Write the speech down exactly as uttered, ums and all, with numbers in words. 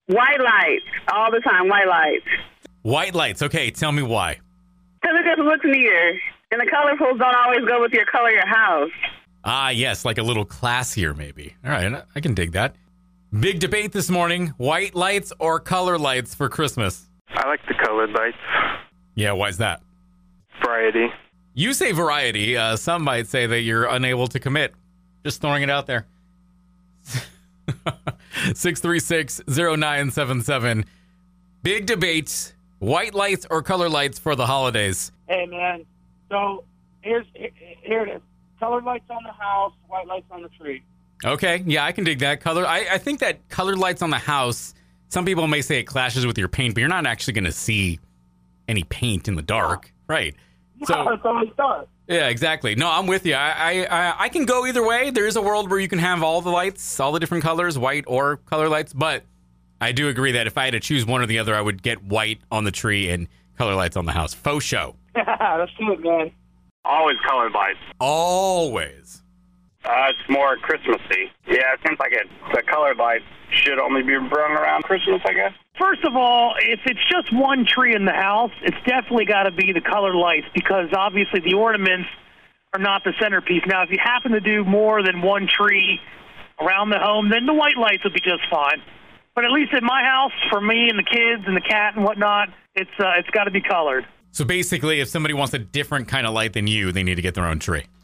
White lights. All the time, white lights. White lights. Okay, tell me why. Because it just looks neater. And the colorfuls don't always go with your color of your house. Ah, yes, like a little classier maybe. All right, I can dig that. Big debate this morning. White lights or color lights for Christmas? I like the colored lights. Yeah, why's that? Variety. You say variety. Uh, some might say that you're unable to commit. Just throwing it out there. six three six, zero nine seven seven. Big debate. White lights or color lights for the holidays? Hey, man. So here's here it is. Colored lights on the house, white lights on the tree. Okay, yeah, I can dig that. Color. I, I think that colored lights on the house, some people may say it clashes with your paint, but you're not actually going to see any paint in the dark. Right. So, yeah, it's always dark. Yeah, exactly. No, I'm with you. I, I I can go either way. There is a world where you can have all the lights, all the different colors, white or color lights. But I do agree that if I had to choose one or the other, I would get white on the tree and color lights on the house. Faux show. That's good, man. Always colored lights. Always. Uh, it's more Christmassy. Yeah, it seems like it. The colored lights should only be run around Christmas, I guess. First of all, if it's just one tree in the house, it's definitely got to be the colored lights because obviously the ornaments are not the centerpiece. Now, if you happen to do more than one tree around the home, then the white lights will be just fine. But at least at my house, for me and the kids and the cat and whatnot, it's uh, it's got to be colored. So basically, if somebody wants a different kind of light than you, they need to get their own tree.